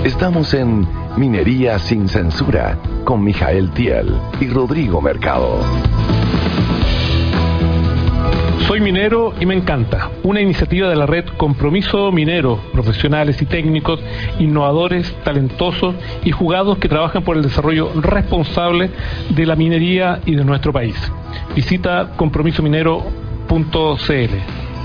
Estamos en Minería sin Censura con Mijael Tiel y Rodrigo Mercado. Soy minero y me encanta. Una iniciativa de la red Compromiso Minero, profesionales y técnicos, innovadores, talentosos y jugados que trabajan por el desarrollo responsable de la minería y de nuestro país. Visita compromisominero.cl.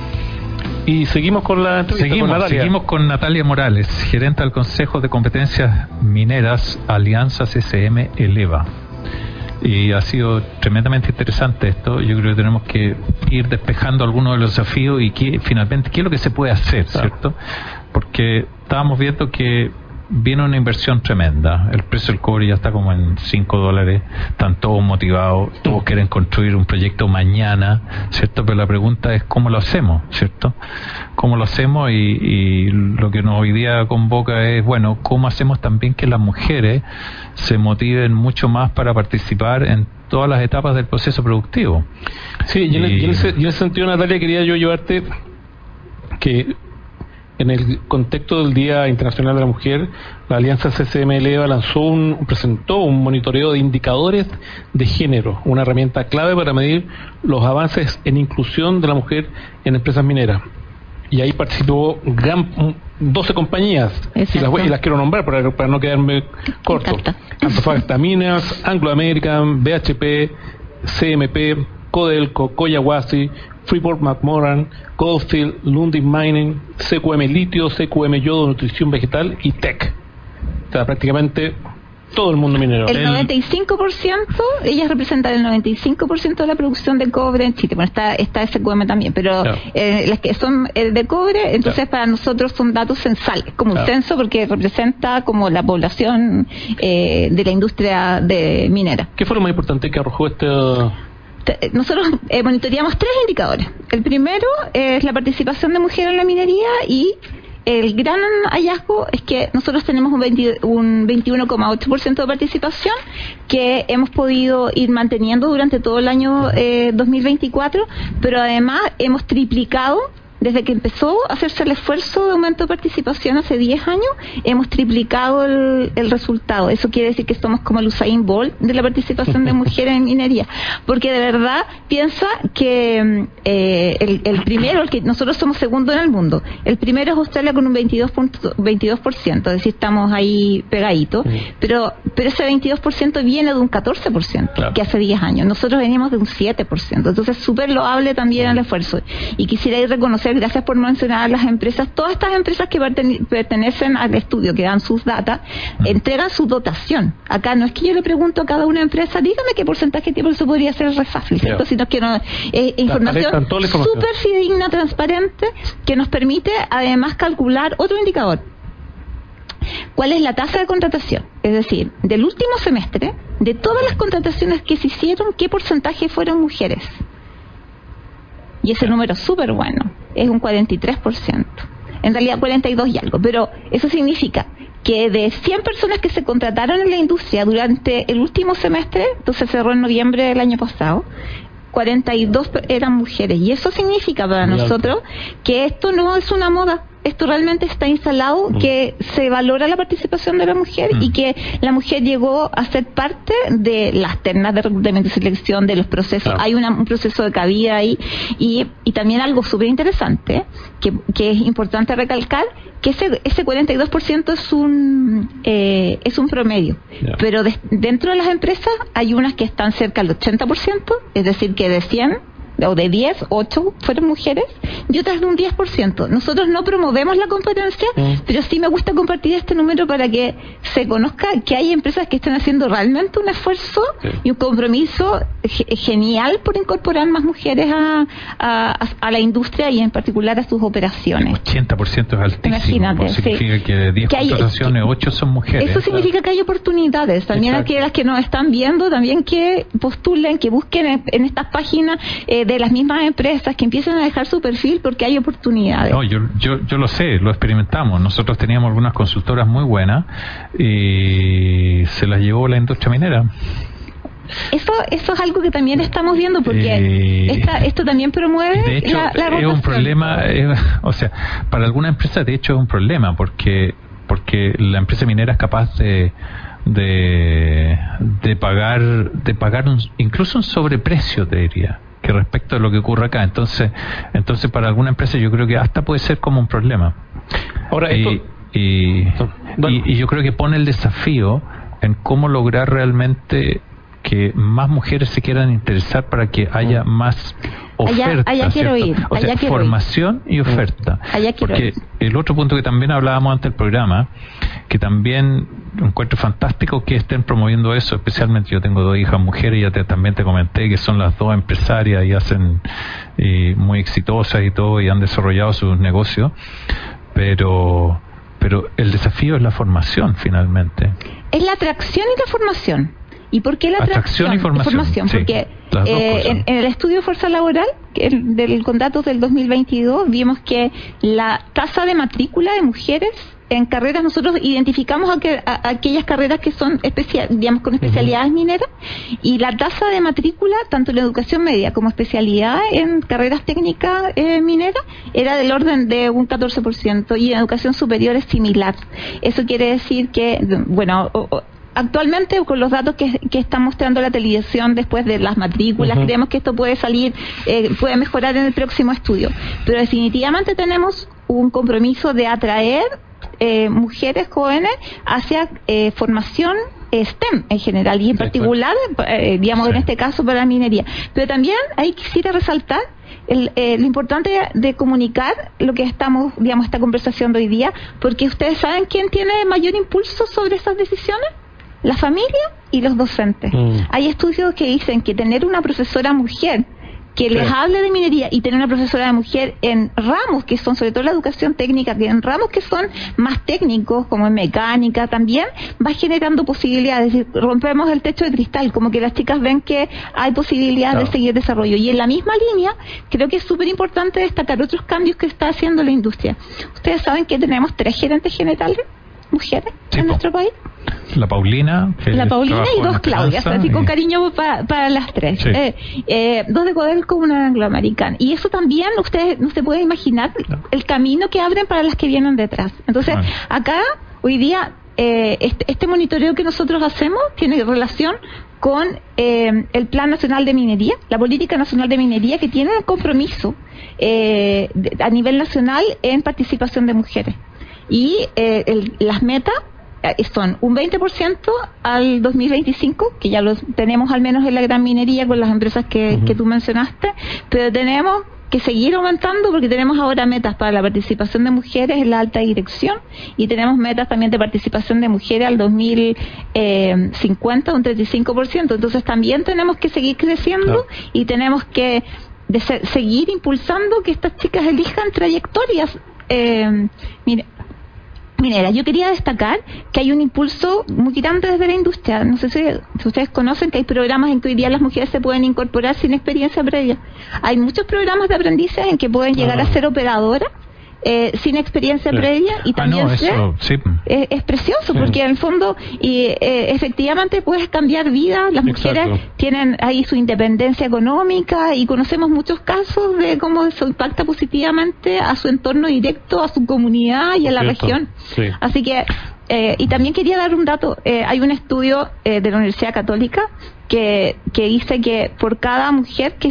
Y seguimos con la entrevista. Seguimos con Natalia Morales, gerente del Consejo de Competencias Mineras Alianza CCM Eleva. Y ha sido tremendamente interesante esto. Yo creo que tenemos que ir despejando algunos de los desafíos y finalmente qué es lo que se puede hacer, ¿cierto? Porque estábamos viendo que viene una inversión tremenda. El precio del cobre ya está como en $5. Están todos motivados, todos quieren construir un proyecto mañana, ¿cierto? Pero la pregunta es cómo lo hacemos, ¿cierto? ¿Cómo lo hacemos? Y lo que nos hoy día convoca es, bueno, ¿cómo hacemos también que las mujeres se motiven mucho más para participar en todas las etapas del proceso productivo? Sí, y en ese sentido, Natalia, quería yo llevarte que en el contexto del Día Internacional de la Mujer, la Alianza CCM Eleva presentó un monitoreo de indicadores de género, una herramienta clave para medir los avances en inclusión de la mujer en empresas mineras. Y ahí participó 12 compañías, y las quiero nombrar para no quedarme corto. Antofagasta Minas, Anglo American, BHP, CMP, Codelco, Collahuasi, Freeport-McMoRan, Goldfield, Lundin Mining, CQM Litio, CQM Yodo, Nutrición Vegetal y Tech. O sea, prácticamente todo el mundo minero. El 95%, ellas representan el 95% de la producción de cobre en Chile. Bueno, está SQM también, pero claro, las que son de cobre, entonces claro, para nosotros son datos censales, como un censo, porque representa como la población de la industria de minera. ¿Qué fue lo más importante que arrojó Nosotros monitoreamos 3 indicadores. El primero es la participación de mujeres en la minería, y el gran hallazgo es que nosotros tenemos un 21,8% de participación que hemos podido ir manteniendo durante todo el año 2024, pero además hemos triplicado. Desde que empezó a hacerse el esfuerzo de aumento de participación hace 10 años, hemos triplicado el resultado. Eso quiere decir que somos como el Usain Bolt de la participación de mujeres en minería. Porque de verdad piensa que el primero, el que nosotros somos segundo en el mundo, el primero es Australia con un 22%, es decir, estamos ahí pegaditos, pero ese 22% viene de un 14%, claro, que hace 10 años. Nosotros venimos de un 7%, entonces súper loable también el esfuerzo. Y quisiera ir reconocer, gracias por mencionar a las empresas, todas estas empresas que pertenecen al estudio, que dan sus datos, entregan su dotación. Acá no es que yo le pregunto a cada una empresa, dígame qué porcentaje tiene, eso podría ser re fácil, ¿cierto? Sino que información súper fidedigna, transparente, que nos permite además calcular otro indicador. ¿Cuál es la tasa de contratación? Es decir, del último semestre, de todas las contrataciones que se hicieron, ¿qué porcentaje fueron mujeres? Y ese número es súper bueno, es un 43%, en realidad 42 y algo, pero eso significa que de 100 personas que se contrataron en la industria durante el último semestre, entonces cerró en noviembre del año pasado, 42 eran mujeres, y eso significa para nosotros que esto no es una moda. Esto realmente está instalado, que se valora la participación de la mujer y que la mujer llegó a ser parte de las ternas de reclutamiento y selección, de los procesos. Hay un proceso de cabida ahí, y también algo súper interesante que es importante recalcar, que ese 42% es un promedio, pero dentro de las empresas hay unas que están cerca del 80%, es decir, que de 100 o de 10, 8 fueron mujeres, y otras de un 10%. Nosotros no promovemos la competencia, pero sí me gusta compartir este número para que se conozca que hay empresas que están haciendo realmente un esfuerzo y un compromiso genial por incorporar más mujeres a la industria, y en particular a sus operaciones. 80% es altísimo. Imagínate, significa que de 10 contrataciones, 8 son mujeres. Eso significa que hay oportunidades. También aquellas que nos están viendo, también que postulen, que busquen en estas páginas de las mismas empresas, que empiecen a dejar su perfil, porque hay oportunidades. No, yo lo sé, lo experimentamos. Nosotros teníamos algunas consultoras muy buenas y se las llevó la industria minera. Eso es algo que también estamos viendo, porque esto también promueve de hecho, la rotación. Es un problema, o sea, para alguna empresa de hecho es un problema, porque porque la empresa minera es capaz de pagar incluso un sobreprecio, te diría, que respecto a lo que ocurre acá. Entonces para alguna empresa yo creo que hasta puede ser como un problema. Ahora, y yo creo que pone el desafío en cómo lograr realmente que más mujeres se quieran interesar para que haya más oferta, allá quiero ir, o sea, formación y oferta. Porque el otro punto que también hablábamos antes del programa, que también encuentro fantástico que estén promoviendo eso, especialmente yo tengo 2 hijas mujeres, y ya también te comenté que son las 2 empresarias y hacen muy exitosas y todo, y han desarrollado sus negocios, pero el desafío es la formación finalmente. Es la atracción y la formación. ¿Y por qué la atracción y formación? Sí, porque en el estudio de fuerza laboral con datos del 2022 vimos que la tasa de matrícula de mujeres en carreras, nosotros identificamos aquellas carreras que son con especialidades mineras, y la tasa de matrícula tanto en la educación media como especialidad en carreras técnicas mineras era del orden de un 14%, y en educación superior es similar. Eso quiere decir que, bueno, actualmente, con los datos que está mostrando la televisión después de las matrículas, creemos que esto puede salir, puede mejorar en el próximo estudio. Pero definitivamente tenemos un compromiso de atraer mujeres jóvenes hacia formación STEM en general, y en particular, digamos, en este caso para la minería. Pero también ahí quisiera resaltar lo importante de comunicar lo que estamos, digamos, esta conversación de hoy día, porque ustedes saben quién tiene mayor impulso sobre esas decisiones. La familia y los docentes. Hay estudios que dicen que tener una profesora mujer que les hable de minería y tener una profesora de mujer en ramos que son, sobre todo la educación técnica, que en ramos que son más técnicos, como en mecánica también, va generando posibilidades. Es decir, rompemos el techo de cristal, como que las chicas ven que hay posibilidades de seguir desarrollo. Y en la misma línea, creo que es súper importante destacar otros cambios que está haciendo la industria. Ustedes saben que tenemos 3 gerentes generales mujeres en nuestro país. La Paulina y 2 Claudias, así con cariño para las 3. Sí. 2 de Codelco, una angloamericana. Y eso también, ustedes no se pueden imaginar el camino que abren para las que vienen detrás. Entonces, acá, hoy día, este monitoreo que nosotros hacemos tiene relación con el Plan Nacional de Minería, la Política Nacional de Minería, que tiene un compromiso a nivel nacional en participación de mujeres. Y las metas son un 20% al 2025, que ya lo tenemos al menos en la gran minería con las empresas que tú mencionaste, pero tenemos que seguir aumentando porque tenemos ahora metas para la participación de mujeres en la alta dirección, y tenemos metas también de participación de mujeres al 2050, un 35%. Entonces también tenemos que seguir creciendo y tenemos que seguir impulsando que estas chicas elijan trayectorias mineras. Yo quería destacar que hay un impulso muy grande desde la industria. No sé si ustedes conocen que hay programas en que hoy día las mujeres se pueden incorporar sin experiencia previa. Hay muchos programas de aprendices en que pueden llegar a ser operadoras sin experiencia previa, y también es precioso porque en el fondo efectivamente puedes cambiar vidas. Las mujeres tienen ahí su independencia económica, y conocemos muchos casos de cómo eso impacta positivamente a su entorno directo, a su comunidad y a la región. Así que y también quería dar un dato. Hay un estudio de la Universidad Católica que dice que por cada mujer que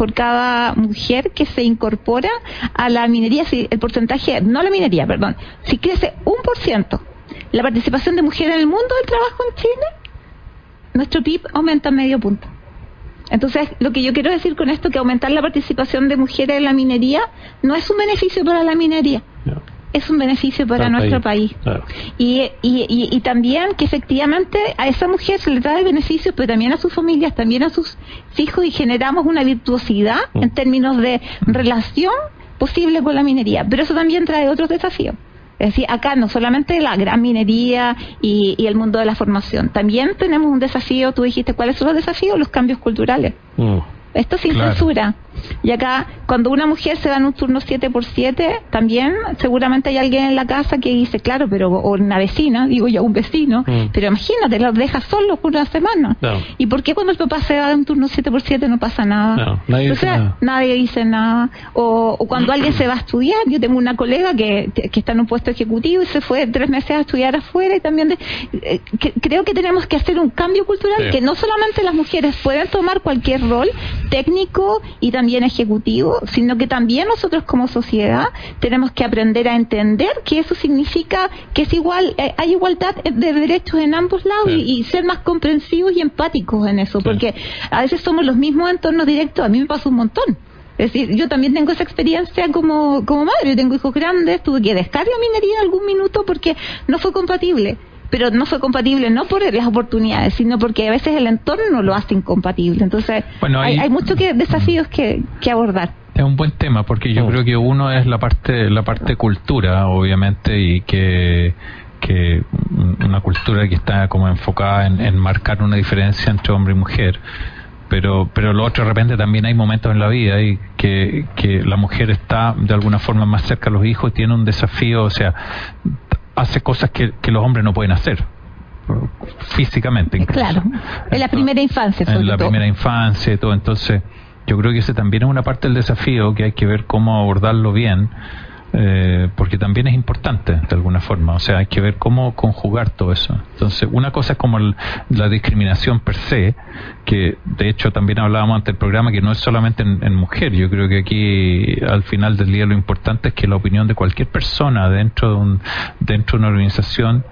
se incorpora a la minería, si el porcentaje, no la minería, perdón, si crece 1% la participación de mujeres en el mundo del trabajo en Chile, nuestro PIB aumenta medio punto. Entonces, lo que yo quiero decir con esto, que aumentar la participación de mujeres en la minería no es un beneficio para la minería, es un beneficio para nuestro país. Y también que efectivamente a esa mujer se le trae beneficios, pero también a sus familias, también a sus hijos, y generamos una virtuosidad en términos de relación posible con la minería. Pero eso también trae otros desafíos. Es decir, acá no solamente la gran minería y el mundo de la formación, también tenemos un desafío. Tú dijiste, ¿cuáles son los desafíos? Los cambios culturales. Esto sin censura. Y acá, cuando una mujer se va en un turno 7x7, también seguramente hay alguien en la casa que dice, claro, pero o una vecina, digo yo, un vecino, pero imagínate, los deja solos por una semana. No. ¿Y por qué cuando el papá se va de un turno 7x7 no pasa nada? No, nadie dice nada. Nadie dice nada. O cuando alguien se va a estudiar, yo tengo una colega que está en un puesto ejecutivo y se fue 3 meses a estudiar afuera, y también creo que tenemos que hacer un cambio cultural, que no solamente las mujeres pueden tomar cualquier rol técnico y también ejecutivo, sino que también nosotros como sociedad tenemos que aprender a entender que eso significa que es igual, hay igualdad de derechos en ambos lados, y ser más comprensivos y empáticos en eso, porque a veces somos los mismos entornos directos. A mí me pasó un montón. Es decir, yo también tengo esa experiencia como madre. Yo tengo hijos grandes, tuve que dejar la minería en algún minuto porque no fue compatible. Pero no fue compatible no por las oportunidades, sino porque a veces el entorno lo hace incompatible. Entonces, bueno, hay muchos desafíos que abordar. Es un buen tema, porque yo creo que uno es la parte cultura, obviamente, y que una cultura que está como enfocada en marcar una diferencia entre hombre y mujer. Pero lo otro, de repente también hay momentos en la vida y que la mujer está de alguna forma más cerca a los hijos y tiene un desafío, o sea, hace cosas que los hombres no pueden hacer físicamente incluso. Claro, en la primera infancia sobre todo. En la primera infancia y todo. Entonces yo creo que ese también es una parte del desafío que hay que ver cómo abordarlo bien, porque también es importante de alguna forma, o sea, hay que ver cómo conjugar todo eso. Entonces, una cosa es como la discriminación per se, que de hecho también hablábamos ante el programa, que no es solamente en mujer. Yo creo que aquí al final del día lo importante es que la opinión de cualquier persona dentro de una organización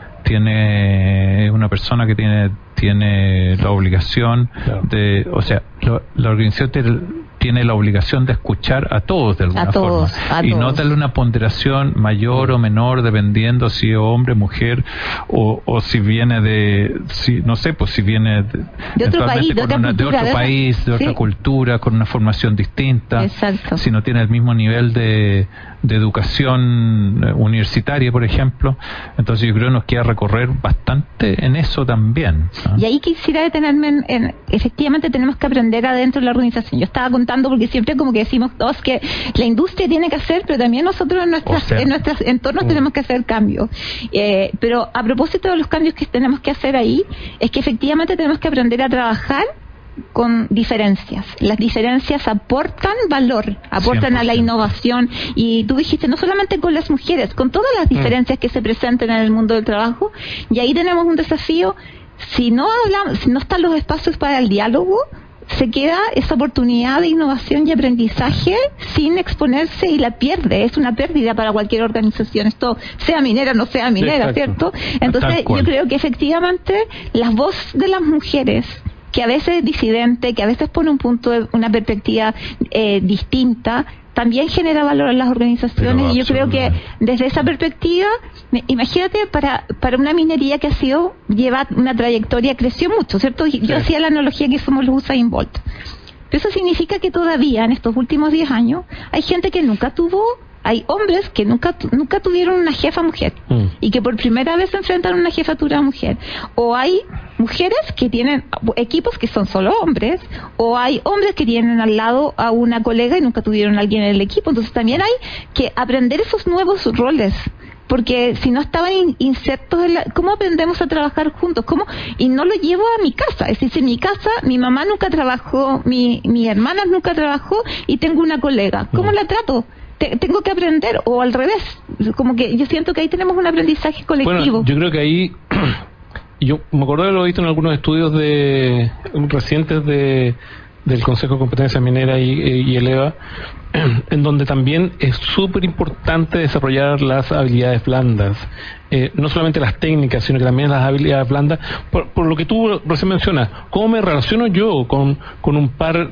es una persona que tiene la obligación de, o sea, la organización tiene la obligación de escuchar a todos de alguna forma, y no darle una ponderación mayor o menor dependiendo si es hombre, mujer, o si viene si viene de otro país, de otra cultura, con una formación distinta. Exacto. Si no tiene el mismo nivel de educación universitaria, por ejemplo. Entonces yo creo que nos queda recorrer bastante en eso también, ¿no? Y ahí quisiera detenerme efectivamente tenemos que aprender adentro de la organización. Yo estaba contando porque siempre como que decimos todos que la industria tiene que hacer, pero también nosotros en nuestros entornos tenemos que hacer cambios. Pero a propósito de los cambios que tenemos que hacer ahí, es que efectivamente tenemos que aprender a trabajar con diferencias. Las diferencias aportan valor, aportan 100%. A la innovación, y tú dijiste no solamente con las mujeres, con todas las diferencias que se presenten en el mundo del trabajo, y ahí tenemos un desafío. Si no están los espacios para el diálogo, se queda esa oportunidad de innovación y aprendizaje sin exponerse y la pierde. Es una pérdida para cualquier organización, esto sea minera o no sea minera, ¿cierto? Entonces yo creo que efectivamente la voz de las mujeres, que a veces es disidente, que a veces pone una perspectiva distinta, también genera valor en las organizaciones. Y yo creo que desde esa perspectiva, imagínate, para una minería que lleva una trayectoria, creció mucho, ¿cierto? Yo hacía la analogía que somos los Usain Bolt. Pero eso significa que todavía en estos últimos 10 años hay gente que hay hombres que nunca tuvieron una jefa mujer y que por primera vez se enfrentan a una jefatura mujer, o hay mujeres que tienen equipos que son solo hombres, o hay hombres que tienen al lado a una colega y nunca tuvieron a alguien en el equipo. Entonces también hay que aprender esos nuevos roles, porque si no estaban insertos ¿cómo aprendemos a trabajar juntos? Y no lo llevo a mi casa. Es decir, en mi casa mi mamá nunca trabajó, mi hermana nunca trabajó, y tengo una colega, ¿cómo la trato? Tengo que aprender, o al revés, como que yo siento que ahí tenemos un aprendizaje colectivo. Bueno, yo creo que ahí, yo me acuerdo de haberlo visto en algunos estudios recientes del Consejo de Competencia Minera y el EVA, en donde también es súper importante desarrollar las habilidades blandas, no solamente las técnicas, sino que también las habilidades blandas, por lo que tú recién mencionas. ¿Cómo me relaciono yo con un par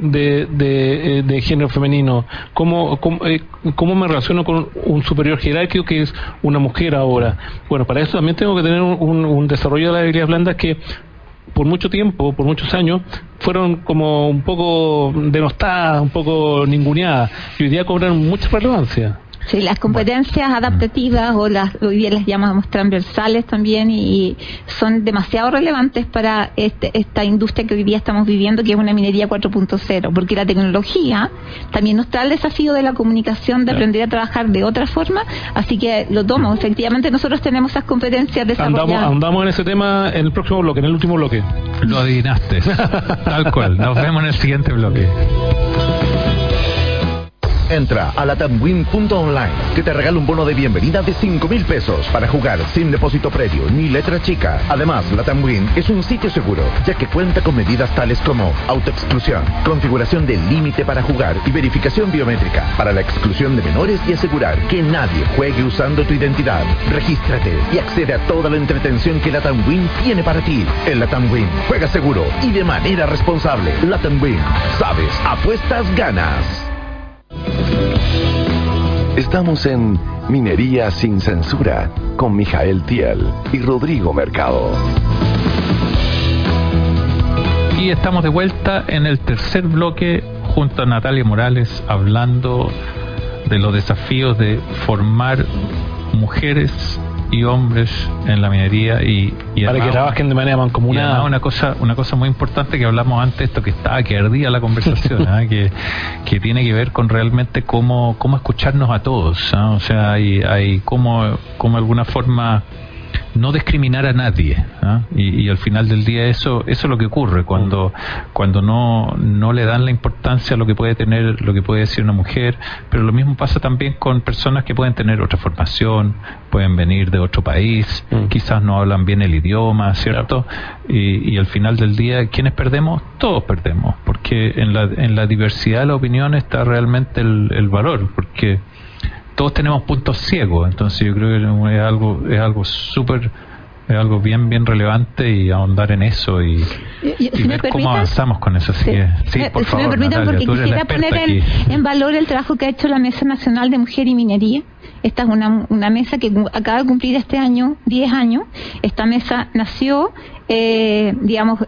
de género femenino? ¿Cómo me relaciono con un superior jerárquico que es una mujer ahora? Bueno, para eso también tengo que tener un desarrollo de las habilidades blandas que por mucho tiempo, por muchos años, fueron como un poco denostadas, un poco ninguneadas, y hoy día cobran mucha relevancia. Sí, las competencias adaptativas hoy día las llamamos transversales también y son demasiado relevantes para esta industria que hoy día estamos viviendo, que es una minería 4.0, porque la tecnología también nos trae el desafío de la comunicación, de aprender a trabajar de otra forma, así que lo tomo. Efectivamente, nosotros tenemos esas competencias desarrolladas. Andamos en ese tema en el próximo bloque, en el último bloque. Lo adivinaste, tal cual. Nos vemos en el siguiente bloque. Entra a latamwin.online, que te regala un bono de bienvenida de 5,000 pesos para jugar sin depósito previo ni letra chica. Además, Latamwin es un sitio seguro, ya que cuenta con medidas tales como autoexclusión, configuración del límite para jugar y verificación biométrica para la exclusión de menores y asegurar que nadie juegue usando tu identidad. Regístrate y accede a toda la entretención que Latamwin tiene para ti. En Latamwin, juega seguro y de manera responsable. Latamwin, sabes, apuestas, ganas. Estamos en Minería sin Censura con Mijael Tiel y Rodrigo Mercado. Y estamos de vuelta en el tercer bloque junto a Natalia Morales, hablando de los desafíos de formar mujeres y hombres en la minería y para además, que trabajen de manera mancomunada. Una cosa muy importante que hablamos antes, esto que ardía la conversación, que tiene que ver con realmente cómo escucharnos a todos, o sea, hay cómo de alguna forma no discriminar a nadie, y al final del día eso es lo que ocurre cuando no le dan la importancia a lo que puede tener, lo que puede decir una mujer. Pero lo mismo pasa también con personas que pueden tener otra formación, pueden venir de otro país, quizás no hablan bien el idioma, ¿cierto? Y al final del día, ¿quiénes perdemos? Todos perdemos, porque en la diversidad de la opinión está realmente el valor, porque todos tenemos puntos ciegos. Entonces yo creo que es algo súper, es algo bien relevante, y ahondar en eso y ver cómo avanzamos con eso. Así por favor, me permiten, Natalia, porque quisiera poner en valor el trabajo que ha hecho la Mesa Nacional de Mujer y Minería. Esta es una mesa que acaba de cumplir este año 10 años. Esta mesa nació, digamos,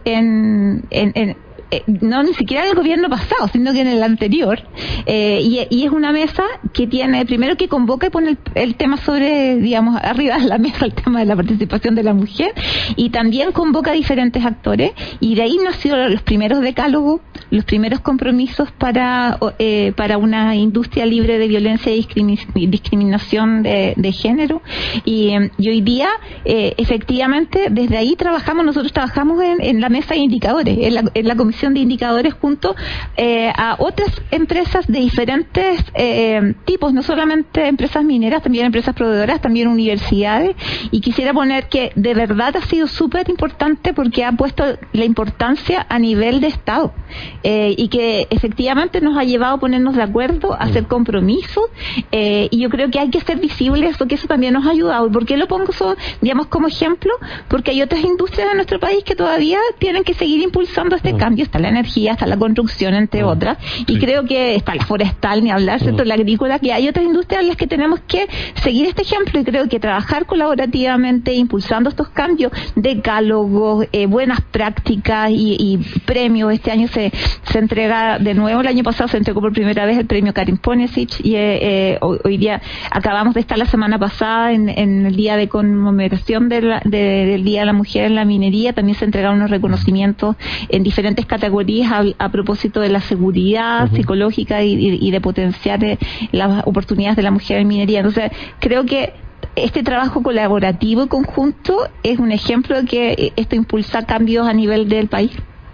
no ni siquiera en el gobierno pasado, sino que en el anterior, y es una mesa que tiene, primero, que convoca y pone el tema sobre, digamos, arriba de la mesa, el tema de la participación de la mujer, y también convoca a diferentes actores, y de ahí nació los primeros decálogos, los primeros compromisos para una industria libre de violencia y discriminación de género, y hoy día efectivamente desde ahí nosotros trabajamos en la mesa de indicadores, en la comisión de indicadores, junto a otras empresas de diferentes tipos, no solamente empresas mineras, también empresas proveedoras, también universidades, y quisiera poner que de verdad ha sido súper importante, porque ha puesto la importancia a nivel de Estado, y que efectivamente nos ha llevado a ponernos de acuerdo, a hacer compromisos, y yo creo que hay que ser visibles, porque eso también nos ha ayudado. ¿Por qué lo pongo digamos, como ejemplo? Porque hay otras industrias de nuestro país que todavía tienen que seguir impulsando este cambio. Está la energía, está la construcción, entre otras, y creo que está la forestal, ni hablar, ¿cierto? La agrícola, que hay otras industrias en las que tenemos que seguir este ejemplo, y creo que trabajar colaborativamente, impulsando estos cambios, decálogos, buenas prácticas y premios. Este año se entrega de nuevo, el año pasado se entregó por primera vez el premio Karin Ponesic, y hoy día acabamos de estar la semana pasada en el día de conmemoración del Día de la Mujer en la Minería. También se entregaron unos reconocimientos en diferentes categorías a propósito de la seguridad psicológica y de potenciar las oportunidades de la mujer en minería. Entonces, creo que este trabajo colaborativo y conjunto es un ejemplo de que esto impulsa cambios a nivel del país.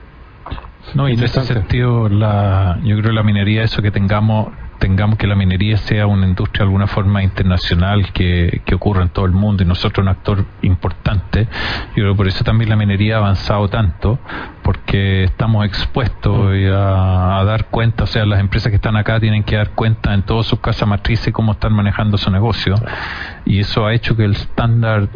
No, y en ese sentido, yo creo que la minería, eso que tengamos que la minería sea una industria de alguna forma internacional que ocurra en todo el mundo, y nosotros un actor importante. Yo creo que por eso también la minería ha avanzado tanto, porque estamos expuestos a dar cuenta, o sea, las empresas que están acá tienen que dar cuenta en todas sus casas matrices cómo están manejando su negocio, y eso ha hecho que el estándar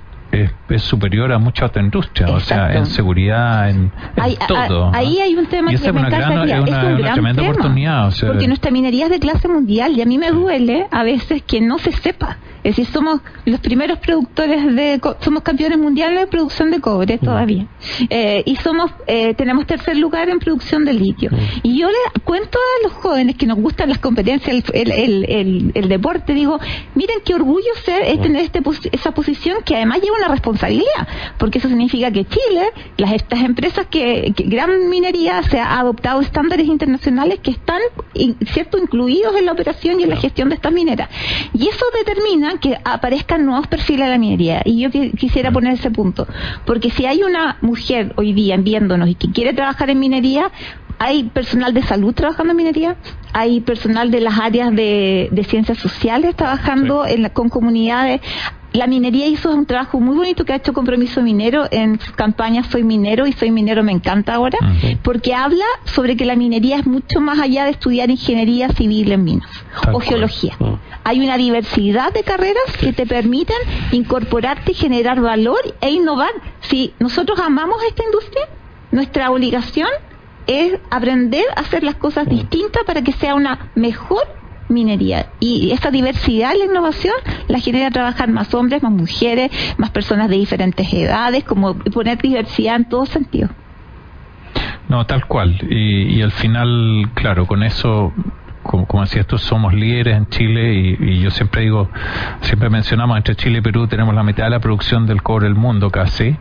es superior a muchas otras industrias. Exacto. O sea, en seguridad, en todo. Ahí hay un tema, y que me encanta, es un gran tremenda tema, oportunidad. O sea, porque nuestra minería es de clase mundial, y a mí me duele a veces que no se sepa Es decir, somos los primeros productores somos campeones mundiales de producción de cobre todavía. Y tenemos tercer lugar en producción de litio. Y yo le cuento a los jóvenes que nos gustan las competencias, el deporte, digo, miren qué orgullo tener esa posición, que además lleva una responsabilidad, porque eso significa que Chile, estas empresas que gran minería se ha adoptado estándares internacionales que están incluidos en la operación y en la gestión de estas mineras. Y eso determina que aparezcan nuevos perfiles de la minería. Y yo quisiera poner ese punto, porque si hay una mujer hoy día viéndonos y que quiere trabajar en minería, hay personal de salud trabajando en minería, hay personal de las áreas de ciencias sociales trabajando con comunidades. La minería hizo un trabajo muy bonito que ha hecho Compromiso Minero en sus campañas Soy Minero y Soy Minero me encanta ahora, porque habla sobre que la minería es mucho más allá de estudiar ingeniería civil en minas o geología. Hay una diversidad de carreras que te permiten incorporarte y generar valor e innovar. Si nosotros amamos esta industria, nuestra obligación es aprender a hacer las cosas distintas para que sea una mejor minería. Y esa diversidad en la innovación la genera trabajar más hombres, más mujeres, más personas de diferentes edades, como poner diversidad en todos sentidos. No, tal cual. Y al final, claro, con eso, como decías tú, somos líderes en Chile y yo siempre mencionamos, entre Chile y Perú tenemos la mitad de la producción del cobre del mundo casi,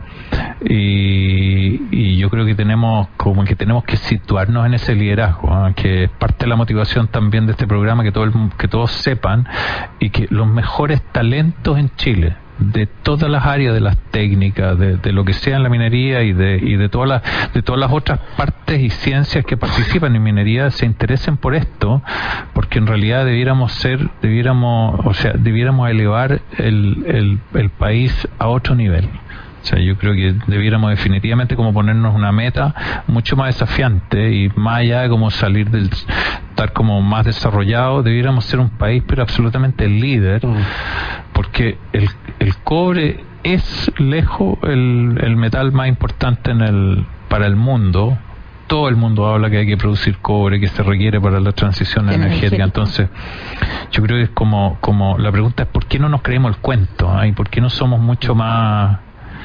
y yo creo que tenemos que situarnos en ese liderazgo, que es parte de la motivación también de este programa, que todos sepan, y que los mejores talentos en Chile, de todas las áreas de las técnicas, de lo que sea en la minería y de todas las otras partes y ciencias que participan en minería, se interesen por esto, porque en realidad debiéramos elevar el país a otro nivel. O sea, yo creo que debiéramos definitivamente como ponernos una meta mucho más desafiante, y más allá de como estar como más desarrollado, debiéramos ser un país pero absolutamente líder, porque el cobre es lejos el metal más importante para el mundo. Todo el mundo habla que hay que producir cobre, que se requiere para la transición energética. Entonces, yo creo que es como la pregunta es ¿por qué no nos creemos el cuento? ¿Y por qué no somos mucho más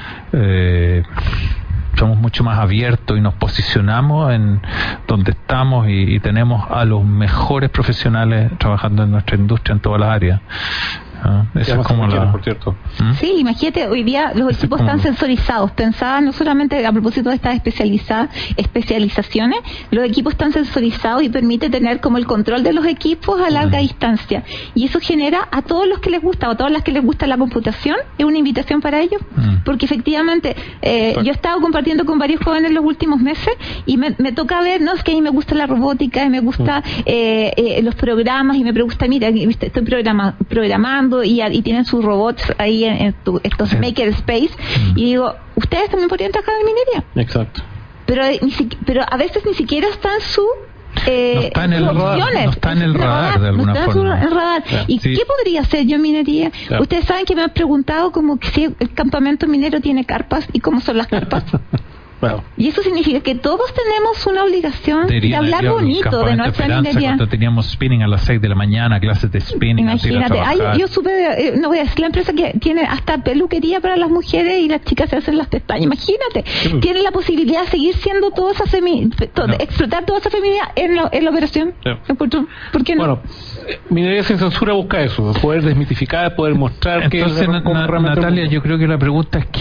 abiertos y nos posicionamos en donde estamos y tenemos a los mejores profesionales trabajando en nuestra industria en todas las áreas? Esa es como por cierto. Sí, imagínate, hoy día los equipos están sensorizados. Pensaba no solamente a propósito de estas especializaciones, los equipos están sensorizados y permite tener como el control de los equipos a larga distancia. Y eso genera a todos los que les gusta o a todas las que les gusta la computación, es una invitación para ellos, porque efectivamente yo he estado compartiendo con varios jóvenes los últimos meses y me toca ver, es que a mí me gusta la robótica y me gusta los programas, y me pregunta, mira, estoy programando y tienen sus robots ahí en estos maker space, y digo, ustedes también podrían trabajar en minería. Exacto. Pero a veces ni siquiera está en su no está en el radar de alguna forma. Claro. ¿Y qué podría hacer yo en minería? Claro. Ustedes saben que me han preguntado como que si el campamento minero tiene carpas y cómo son las carpas. Bueno. Y eso significa que todos tenemos una obligación de hablar bonito de nuestra minería. Cuando teníamos spinning a las 6 de la mañana, clases de spinning. Imagínate, yo supe, no voy a decir la empresa que tiene hasta peluquería para las mujeres y las chicas se hacen las pestañas. Imagínate, tienen la posibilidad de seguir siendo toda esa explotar toda esa feminidad en la operación. ¿Por qué no? Bueno, Minería Sin Censura busca eso, poder desmitificar, poder mostrar. Entonces, Natalia, yo creo que la pregunta es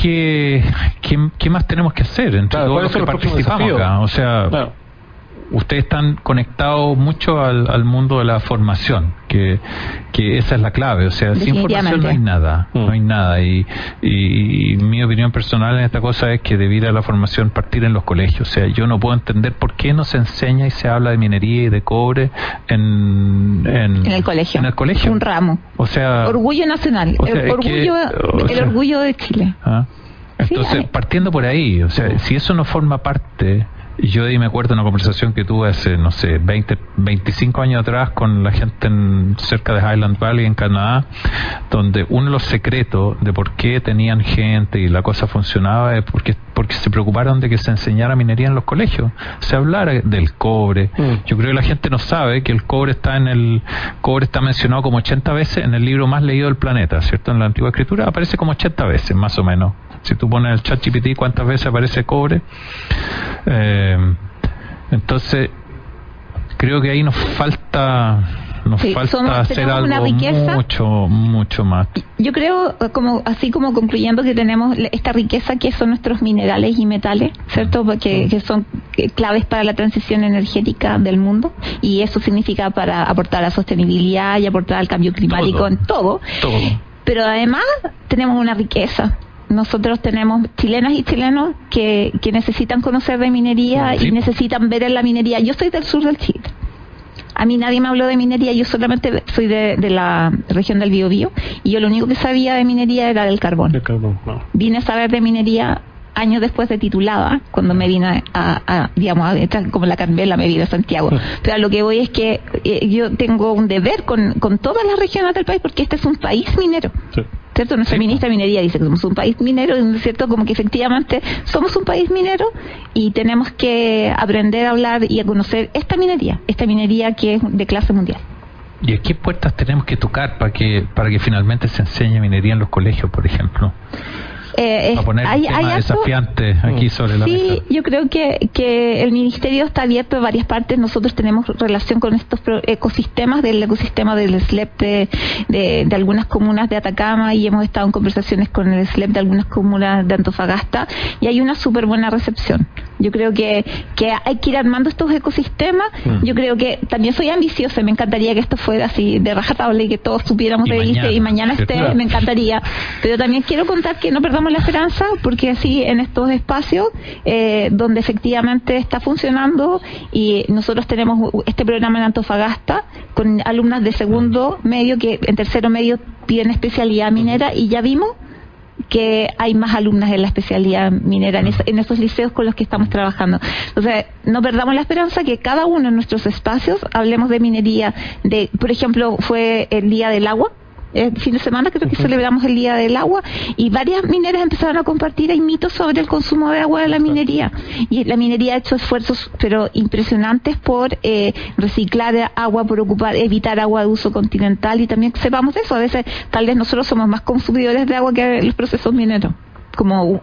¿qué más tenemos que hacer entre todos los que participamos acá? O sea, ustedes están conectados mucho al mundo de la formación, que esa es la clave. O sea, sin formación no hay nada. Y mi opinión personal en esta cosa es que debiera la formación partir en los colegios. O sea, yo no puedo entender por qué no se enseña y se habla de minería y de cobre en el colegio. En el colegio. Un ramo. O sea, orgullo nacional, el orgullo de Chile. Entonces, partiendo por ahí, o sea, si eso no forma parte Y yo ahí me acuerdo de una conversación que tuve hace, no sé, 25 años atrás con la gente cerca de Highland Valley en Canadá, donde uno de los secretos de por qué tenían gente y la cosa funcionaba es porque se preocuparon de que se enseñara minería en los colegios, se hablara del cobre. Yo creo que la gente no sabe que el cobre está mencionado como 80 veces en el libro más leído del planeta, ¿cierto? En la antigua escritura aparece como 80 veces, más o menos. Si tú pones el ChatGPT cuántas veces aparece cobre, entonces creo que ahí nos falta hacer algo mucho más. Yo creo, así como concluyendo, que tenemos esta riqueza que son nuestros minerales y metales, ¿cierto? Que son claves para la transición energética del mundo, y eso significa para aportar a la sostenibilidad y aportar al cambio climático en todo. Pero además tenemos una riqueza. Nosotros tenemos chilenas y chilenos que necesitan conocer de minería y necesitan ver en la minería. Yo soy del sur del Chile. A mí nadie me habló de minería, yo solamente soy de la región del Biobío, y yo lo único que sabía de minería era del carbón. Vine a saber de minería años después de titulada, cuando me vine a como la Carmela me vine a Santiago. Pero a lo que voy es que yo tengo un deber con todas las regiones del país, porque este es un país minero. ¿Cierto? Nuestra ministra de Minería dice que somos un país minero, ¿cierto? Como que efectivamente somos un país minero, y tenemos que aprender a hablar y a conocer esta minería que es de clase mundial. ¿Y a qué puertas tenemos que tocar para que finalmente se enseñe minería en los colegios, por ejemplo? A poner un tema desafiante aquí sobre la mesa. Sí, yo creo que el Ministerio está abierto a varias partes. Nosotros tenemos relación con estos ecosistemas, del ecosistema del SLEP de algunas comunas de Atacama, y hemos estado en conversaciones con el SLEP de algunas comunas de Antofagasta, y hay una súper buena recepción. Yo creo que hay que ir armando estos ecosistemas. Yo creo que también soy ambiciosa, me encantaría que esto fuera así de rajatabla y que todos supiéramos de ICE y mañana esté, me encantaría. Pero también quiero contar que no perdamos la esperanza, porque así en estos espacios donde efectivamente está funcionando, y nosotros tenemos este programa en Antofagasta con alumnas de segundo medio que en tercero medio piden especialidad minera, y ya vimos que hay más alumnas en la especialidad minera en esos liceos con los que estamos trabajando. Entonces, no perdamos la esperanza que cada uno de nuestros espacios hablemos de minería. Por ejemplo, fue el Día del Agua, el fin de semana creo que celebramos el Día del Agua, y varias mineras empezaron a compartir. Hay mitos sobre el consumo de agua de la minería, y la minería ha hecho esfuerzos pero impresionantes por reciclar agua, por evitar agua de uso continental, y también sepamos eso. A veces tal vez nosotros somos más consumidores de agua que los procesos mineros, como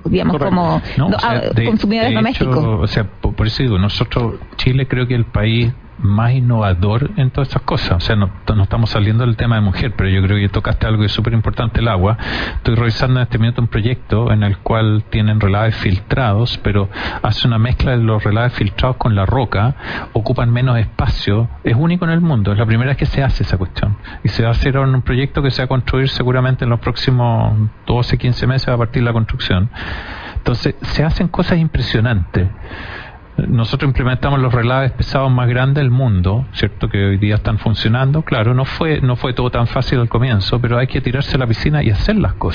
consumidores domésticos. O sea, por eso digo, nosotros, Chile, creo que el país más innovador en todas estas cosas. O sea, no estamos saliendo del tema de mujer, pero yo creo que tocaste algo que es súper importante, el agua. Estoy revisando en este momento un proyecto en el cual tienen relaves filtrados, pero hace una mezcla de los relaves filtrados con la roca, ocupan menos espacio, es único en el mundo, es la primera vez que se hace esa cuestión, y se va a hacer un proyecto que se va a construir seguramente en los próximos 12, 15 meses a partir de la construcción. Entonces, se hacen cosas impresionantes. Nosotros implementamos los relaves pesados más grandes del mundo, ¿cierto? Que hoy día están funcionando. Claro, no fue todo tan fácil al comienzo, pero hay que tirarse a la piscina y hacer las cosas.